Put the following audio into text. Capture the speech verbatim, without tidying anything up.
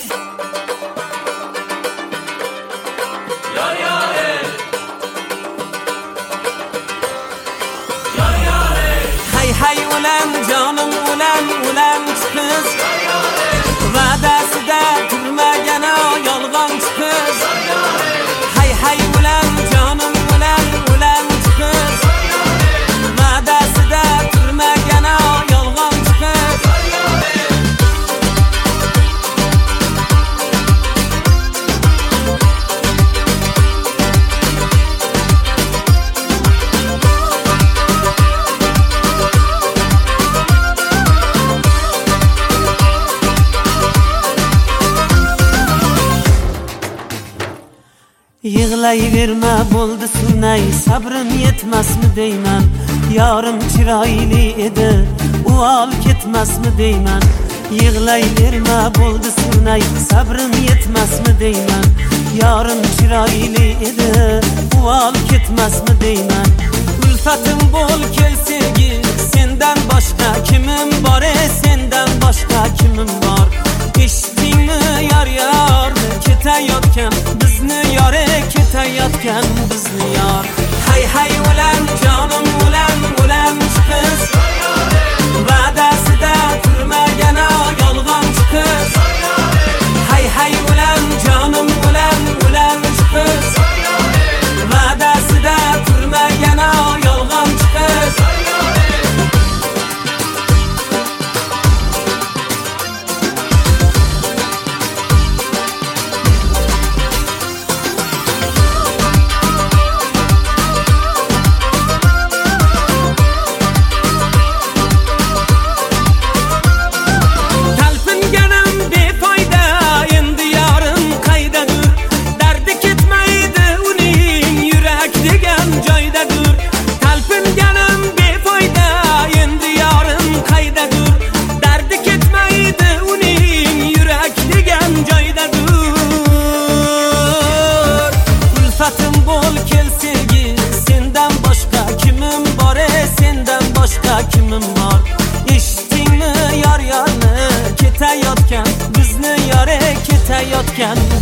Yar yare, yar yare. Hay hay ulan canım ulan ulan kız. Yar yare, Va'dasida turmagan yolg'onchi kız. yar yare, Hay hay ulan canım ulan ulan kız. yar yare, Va'dasida turmagan yolg'onchi kız. yar yare. Yig'layverma bo'ldi sunay, sabrim yetmasmi deyman. Yorim chiroyli edi, u ol ketmasmi deyman. Yig'layverma bo'ldi sunay, sabrim yetmasmi deyman. Yorim chiroyli edi, u ol ketmasmi deyman. Ulfatim bo'l kel sevgi, sendan boshqa kimim bor, sendan boshqa kimim bor. Eshitdingmi yar yar, ketayotgan bizni yore, ketayotgan bizni yor. Hay hay ulan jonim ulan ulan kız. Va'dasida turmagan yolg'onchi kız. Hay hay ulan jonim ulan ulan kız. Va'dasida turmagan yolg'onchi kız. Ulfatim bo'l kel sevgi, sendan boshqa kimim bor, sendan boshqa kimim bor. Eshitdingmi yar yorni, ketayotgan bizni yore, ketayotgan